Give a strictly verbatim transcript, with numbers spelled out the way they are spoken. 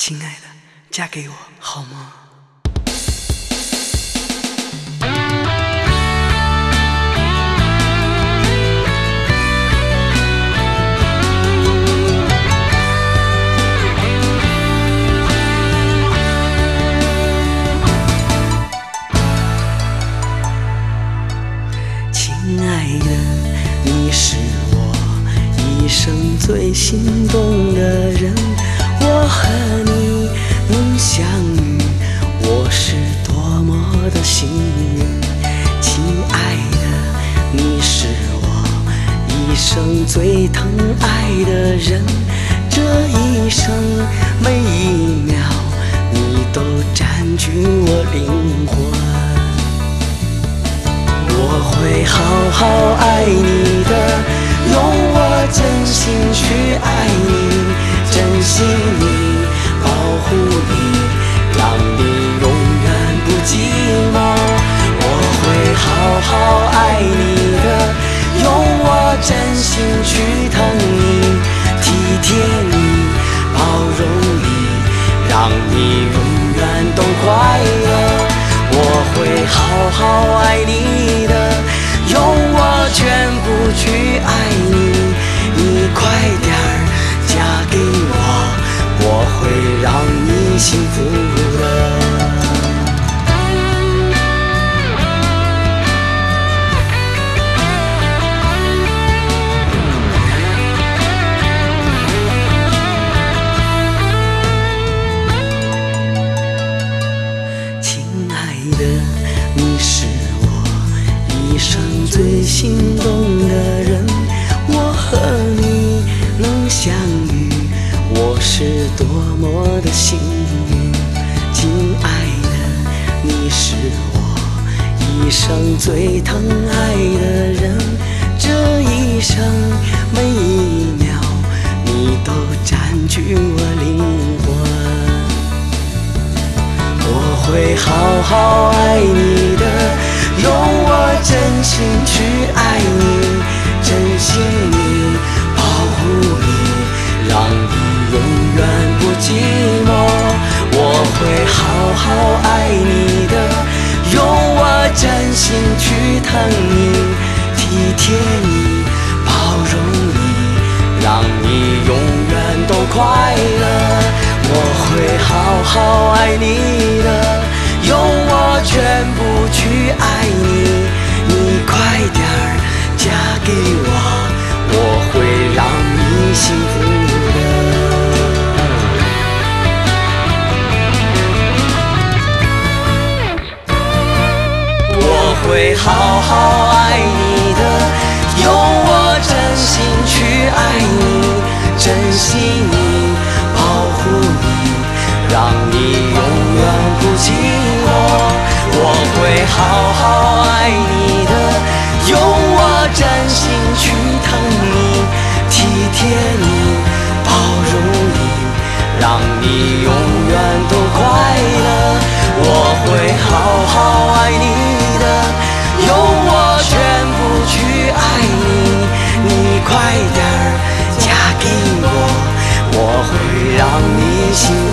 亲爱的，嫁给我好吗？亲爱的，你是我一生最心动的人，我和你能相遇，我是多么的幸运。亲爱的，你是我一生最疼爱的人，这一生每一秒你都占据我灵魂。我会好好爱你的，用我真心去爱你，珍惜你，保护你，让你永远不寂寞。我会好好爱你的，用我真心去疼你，体贴你，包容你，让你永远都快乐。我会好好爱你的，用我全部去爱你，你快点儿嫁给我，我会让你幸福的。你是我一生最心动的人，我和你能相遇，我是多么的幸运。亲爱的，你是我一生最疼爱的人，这一生每一秒你都占据我灵魂。我会好好爱你的，用我真心去爱你，珍惜你，保护你，让你永远不寂寞。我会好好爱你的，用我真心去疼你，体贴你，包容你，让你永远都快乐。我会好好爱你的，用我全部去爱你，你快点儿嫁给我，我会让你幸福的。我会好好爱你的，用我真心去爱你，珍惜你，保护你，让你永远不寂寞。我会好好爱你的，用我真心去疼你，体贴你，包容你，让你永远都快乐。我会好好爱你的，用我全部去爱你，你快点儿嫁给我，我会让你幸福。